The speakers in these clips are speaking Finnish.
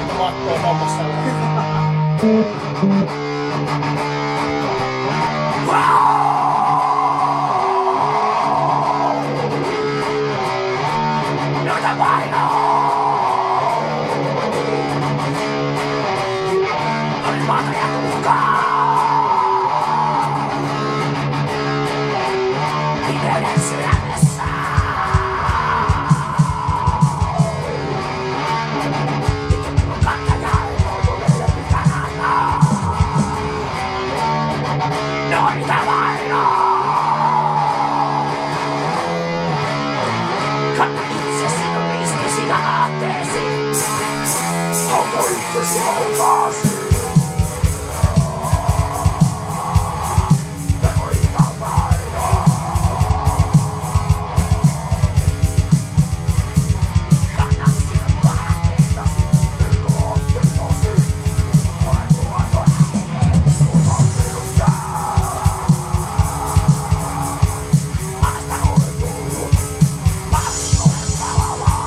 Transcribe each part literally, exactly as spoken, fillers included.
laittoi mattoon hommassa. Noita painaa! Olis maata ja tuhkaa! Pimeyden sydämessä! Noita painaa! Kanna itsesi on riski sinä aatteesi. Kanna itsesi hautaasi. Noita painaa! Kanna sinun vaatteestasi. Vaatteestasi. Olen tuoton hänen. Otan minusta. Maasta olen tullut. Maasta olen palava.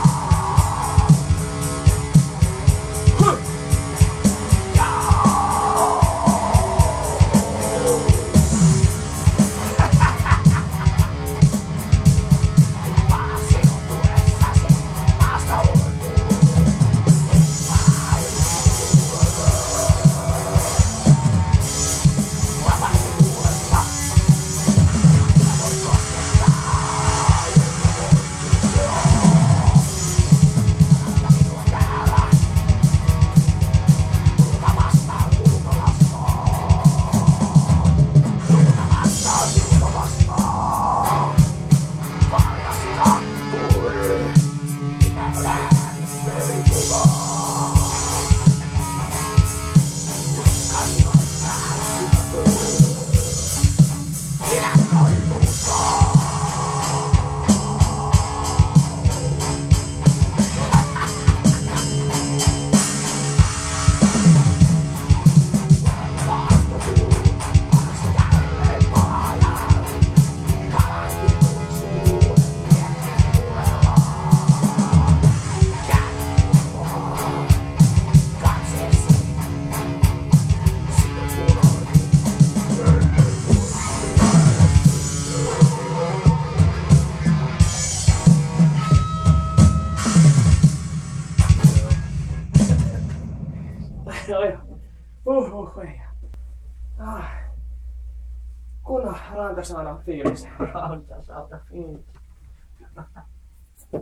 Uh, uh, ah. Kunnon rantasaunan fiilis. Rantasaunan fiilis.